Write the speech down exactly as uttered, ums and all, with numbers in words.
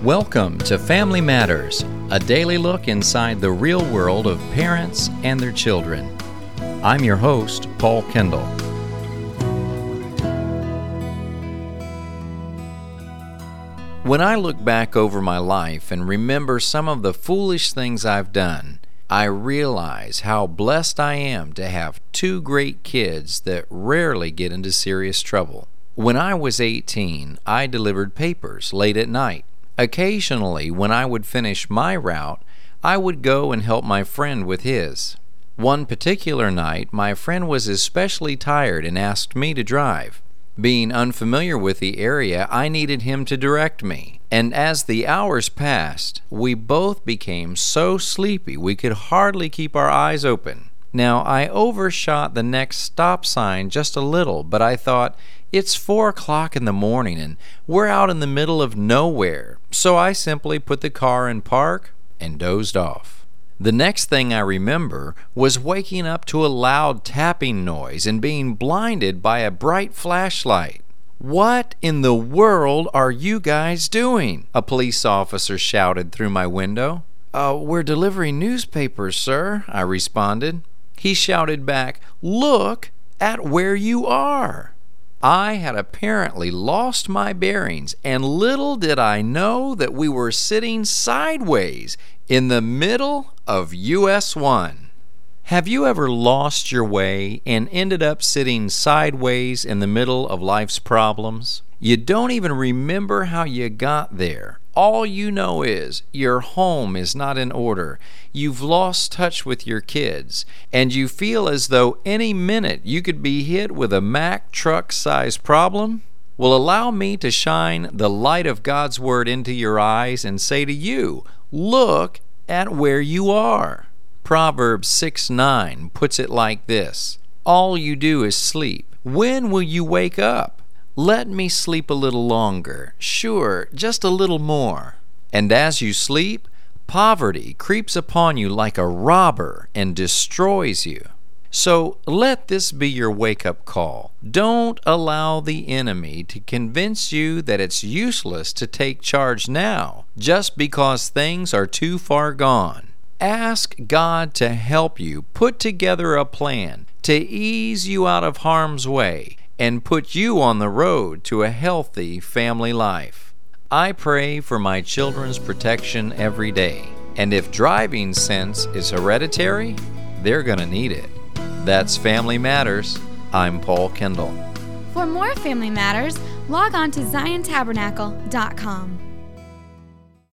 Welcome to Family Matters, a daily look inside the real world of parents and their children. I'm your host, Paul Kendall. When I look back over my life and remember some of the foolish things I've done, I realize how blessed I am to have two great kids that rarely get into serious trouble. When I was eighteen, I delivered papers late at night. Occasionally, when I would finish my route, I would go and help my friend with his. One particular night, my friend was especially tired and asked me to drive. Being unfamiliar with the area, I needed him to direct me, and as the hours passed, we both became so sleepy we could hardly keep our eyes open. Now, I overshot the next stop sign just a little, but I thought, it's four o'clock in the morning and we're out in the middle of nowhere, so I simply put the car in park and dozed off. The next thing I remember was waking up to a loud tapping noise and being blinded by a bright flashlight. "What in the world are you guys doing?" a police officer shouted through my window. Uh, we're delivering newspapers, sir," I responded. He shouted back, "Look at where you are." I had apparently lost my bearings, and little did I know that we were sitting sideways in the middle of U S one. Have you ever lost your way and ended up sitting sideways in the middle of life's problems? You don't even remember how you got there. All you know is your home is not in order, you've lost touch with your kids, and you feel as though any minute you could be hit with a Mack truck-sized problem? Well, allow me to shine the light of God's Word into your eyes and say to you, look at where you are. Proverbs six nine puts it like this, "All you do is sleep. When will you wake up? Let me sleep a little longer, sure, just a little more." And as you sleep, poverty creeps upon you like a robber and destroys you. So let this be your wake-up call. Don't allow the enemy to convince you that it's useless to take charge now, just because things are too far gone. Ask God to help you put together a plan to ease you out of harm's way and put you on the road to a healthy family life. I pray for my children's protection every day, and if driving sense is hereditary, they're going to need it. That's Family Matters. I'm Paul Kendall. For more Family Matters, log on to zion tabernacle dot com.